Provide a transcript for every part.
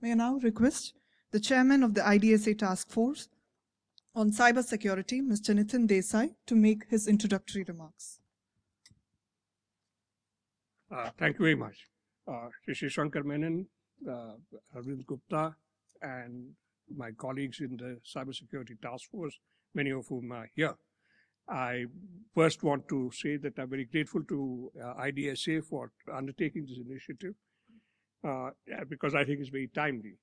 May I now request the chairman of the IDSA task force on cybersecurity, Mr. Nitin Desai, to make his introductory remarks. Thank you very much. Shri Shankar Menon, Arvind Gupta, and my colleagues in the cybersecurity task force, many of whom are here. I first want to say that I'm very grateful to IDSA for undertaking this initiative because I think it's very timely.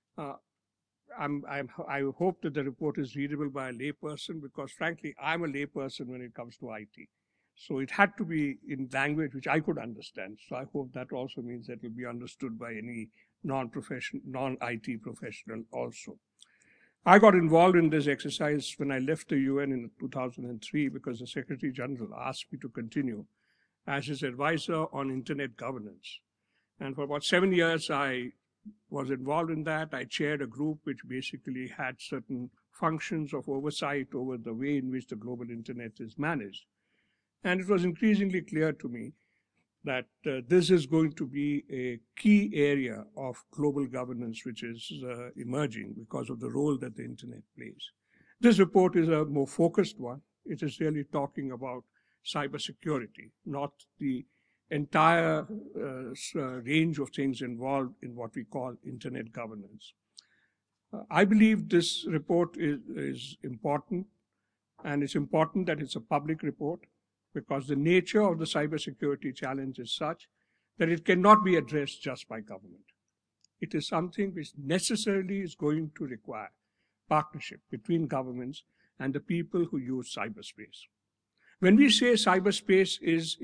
I hope that the report is readable by a layperson because, frankly, I'm a layperson when it comes to IT. So it had to be in language which I could understand. So I hope that also means that it will be understood by any non-IT professional also. I got involved in this exercise when I left the UN in 2003 because the Secretary General asked me to continue as his advisor on internet governance. And for about 7 years, I was involved in that. I chaired a group which basically had certain functions of oversight over the way in which the global internet is managed. And it was increasingly clear to me that this is going to be a key area of global governance which is emerging because of the role that the internet plays. This report is a more focused one. It is really talking about cybersecurity, not the entire range of things involved in what we call internet governance. I believe this report is important, and it's important that it's a public report because the nature of the cybersecurity challenge is such that it cannot be addressed just by government. It is something which necessarily is going to require partnership between governments and the people who use cyberspace. When we say cyberspace is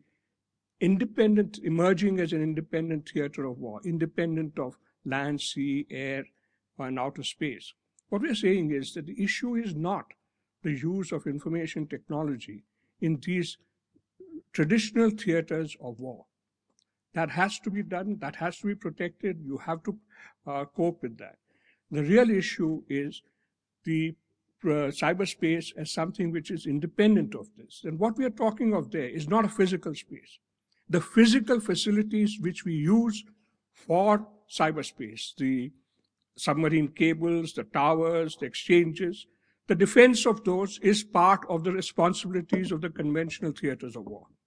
emerging as an independent theater of war, independent of land, sea, air, and outer space, what we're saying is that the issue is not the use of information technology in these traditional theaters of war. That has to be done, that has to be protected, you have to cope with that. The real issue is the cyberspace as something which is independent of this. And what we are talking of there is not a physical space. The physical facilities which we use for cyberspace, the submarine cables, the towers, the exchanges, the defense of those is part of the responsibilities of the conventional theaters of war.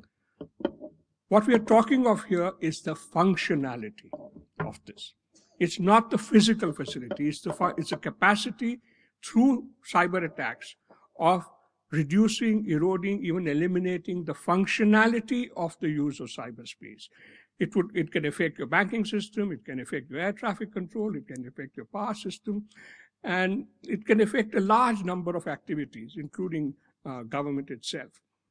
What we are talking of here is the functionality of this. It's not the physical facility, it's a capacity through cyber attacks of reducing, eroding, even eliminating the functionality of the use of cyberspace. It can affect your banking system, it can affect your air traffic control, it can affect your power system, and it can affect a large number of activities, including government itself.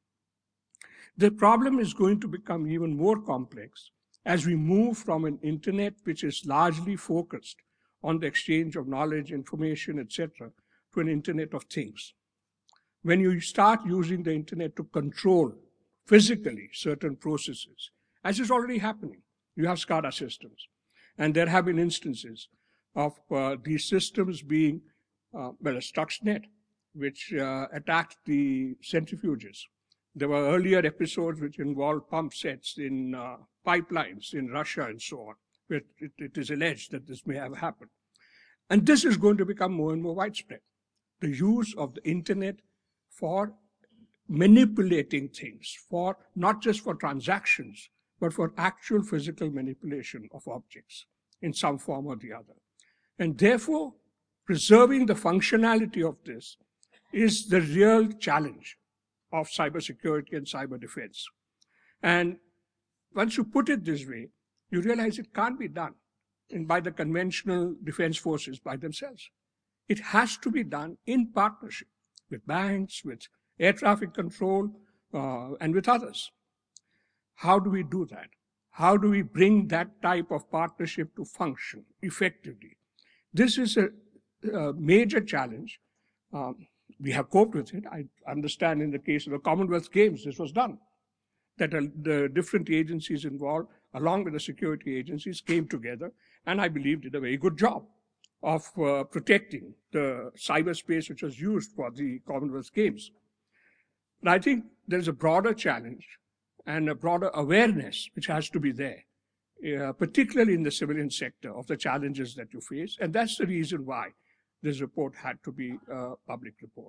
The problem is going to become even more complex as we move from an internet which is largely focused on the exchange of knowledge, information, etc., to an internet of things. When you start using the internet to control physically certain processes, as is already happening, you have SCADA systems. And there have been instances of these systems being, a Stuxnet, which attacked the centrifuges. There were earlier episodes which involved pump sets in pipelines in Russia and so on, where it is alleged that this may have happened. And this is going to become more and more widespread. The use of the internet for manipulating things, for not just for transactions, but for actual physical manipulation of objects in some form or the other. And therefore, preserving the functionality of this is the real challenge of cybersecurity and cyber defense. And once you put it this way, you realize it can't be done by the conventional defense forces by themselves. It has to be done in partnership with banks, with air traffic control, and with others. How do we do that? How do we bring that type of partnership to function effectively? This is a major challenge. We have coped with it. I understand in the case of the Commonwealth Games, this was done. That the different agencies involved, along with the security agencies, came together and I believe did a very good job of protecting the cyberspace which was used for the Commonwealth Games. And I think there's a broader challenge and a broader awareness which has to be there particularly in the civilian sector, of the challenges that you face. And that's the reason why this report had to be a public report.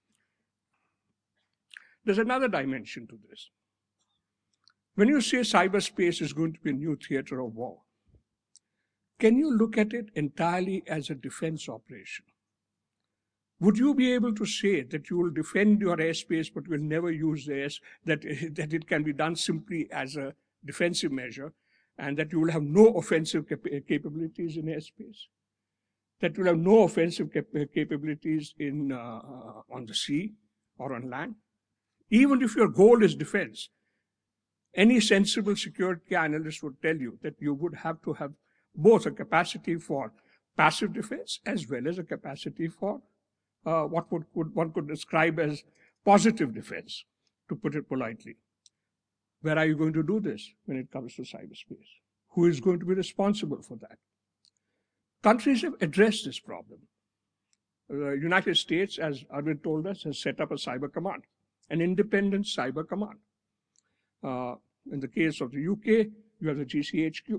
There's another dimension to this. When you say cyberspace is going to be a new theater of war, can you look at it entirely as a defense operation? Would you be able to say that you will defend your airspace but will never use the that it can be done simply as a defensive measure, and that you will have no offensive capabilities in airspace? That you will have no offensive capabilities on the sea or on land? Even if your goal is defense, any sensible security analyst would tell you that you would have to have both a capacity for passive defense as well as a capacity for what one could describe as positive defense, to put it politely. Where are you going to do this when it comes to cyberspace? Who is going to be responsible for that? Countries have addressed this problem. The United States, as Arvind told us, has set up a cyber command, an independent cyber command. In the case of the UK, you have the GCHQ.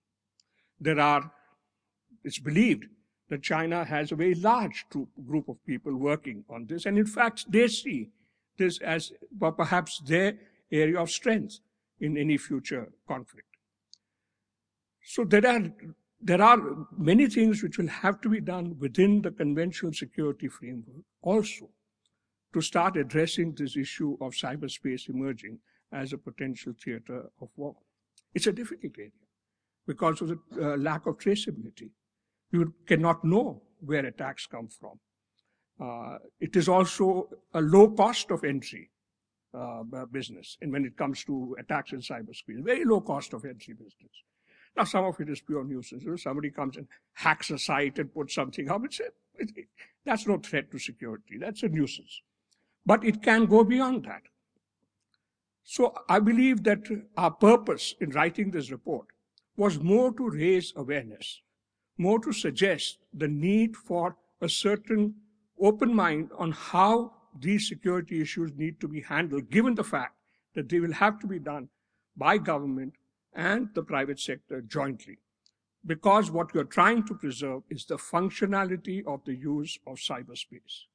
It's believed that China has a very large group of people working on this, and in fact, they see this as perhaps their area of strength in any future conflict. So there are many things which will have to be done within the conventional security framework also to start addressing this issue of cyberspace emerging as a potential theater of war. It's a difficult area because of the lack of traceability. You cannot know where attacks come from. It is also a low cost of entry business, and when it comes to attacks in cyberspace, very low cost of entry business. Now, some of it is pure nuisance. Somebody comes and hacks a site and puts something up. That's no threat to security. That's a nuisance. But it can go beyond that. So I believe that our purpose in writing this report was more to raise awareness, more to suggest the need for a certain open mind on how these security issues need to be handled, given the fact that they will have to be done by government and the private sector jointly. Because what you're trying to preserve is the functionality of the use of cyberspace.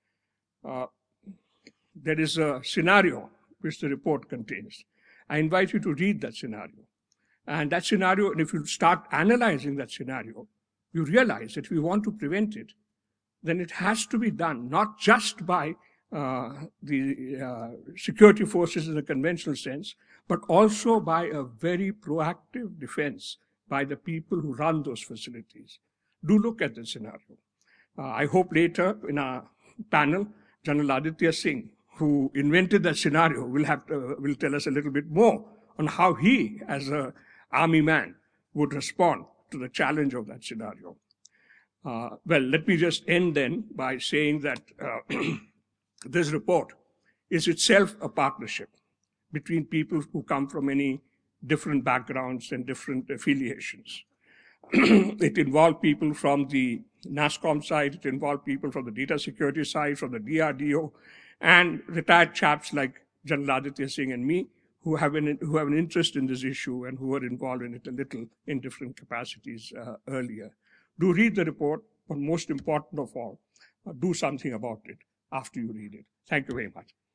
There is a scenario which the report contains. I invite you to read that scenario. And that scenario, and if you start analyzing that scenario, you realize that if we want to prevent it, then it has to be done not just by the security forces in the conventional sense, but also by a very proactive defense by the people who run those facilities. Do look at the scenario. I hope later in our panel, General Aditya Singh, who invented that scenario, will tell us a little bit more on how he, as an army man, would respond to the challenge of that scenario. Well, let me just end then by saying that this report is itself a partnership between people who come from many different backgrounds and different affiliations. It involved people from the NASSCOM side, it involved people from the data security side, from the DRDO, and retired chaps like General Aditya Singh and me, who have an interest in this issue and who were involved in it a little in different capacities earlier. Do read the report, but most important of all, do something about it after you read it. Thank you very much.